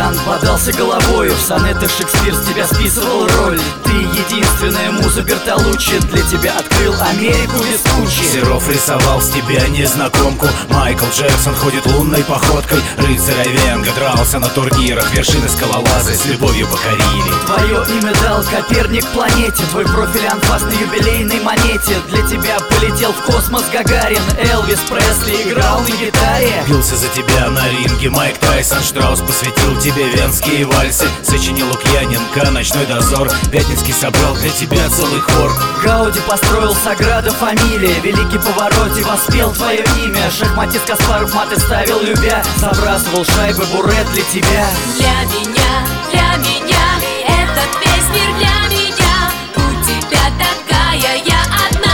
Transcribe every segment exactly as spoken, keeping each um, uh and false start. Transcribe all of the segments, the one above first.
роман, подался головою. В сонетах Шекспир с тебя списывал роль. Ты единственная муза Бертолуччи, для тебя открыл Америку Веспуччи. Серов рисовал с тебя незнакомку. Майкл Джексон ходит лунной походкой. Рыцарь Айвенго дрался на турнирах. Вершины скалолазы с любовью покорили. Твое имя дал Коперник планете. Твой профиль анфас на юбилейной монете. Для тебя полетел в космос Гагарин. Элвис Пресли играл на гитаре. Бился за тебя на ринге Майк Тайсон. Штраус посвятил тебе венские вальсы. Сочинил Лукьяненко «Ночной дозор». Пятницкий собрал для тебя целый хор. Гауди построил Саграда Фамилия. Великий Паваротти воспел твое имя. Шахматист Каспаров маты ставил любя. Забрасывал шайбы Бурет для тебя. Для меня, для меня этот весь мир для меня. У тебя такая я одна.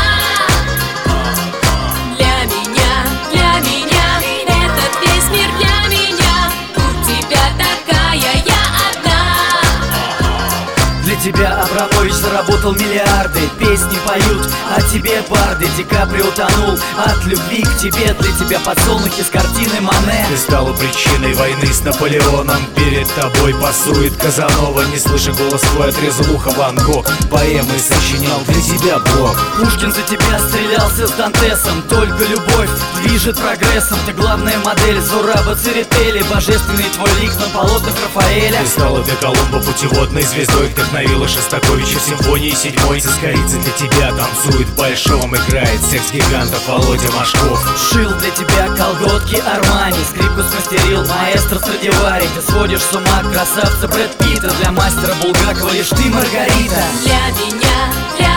Для меня, для меня этот весь мир для меня. У тебя такая я одна. Для тебя Абрамович заработал миллиарды. Песни поют о тебе барды. Ди Каприо утонул от любви к тебе. Для тебя подсолнухи с картины Мане. Ты стала причиной войны с Наполеоном. Перед тобой пасует Казанова. Не слыша голос твой, отрезал ухо Ван Гог. Поэмы сочинял для тебя Блок. Пушкин за тебя стрелялся с Дантесом. Только любовь движет прогрессом. Ты главная модель Зураба Церетели. Божественный твой лик на полотнах Рафаэля. Ты стала для Колумба путеводной звездой. Вдохновила Шостаковича в симфонии седьмой. Цискоридзе для тебя танцует в большом. Играет секс-гигантов Володя Машков. Шил для тебя колготки Армани. Скрипку смастерил маэстро Страдивари. Ты сводишь с ума красавца Брэд Питта. Для мастера Булгакова лишь ты Маргарита. Для меня, для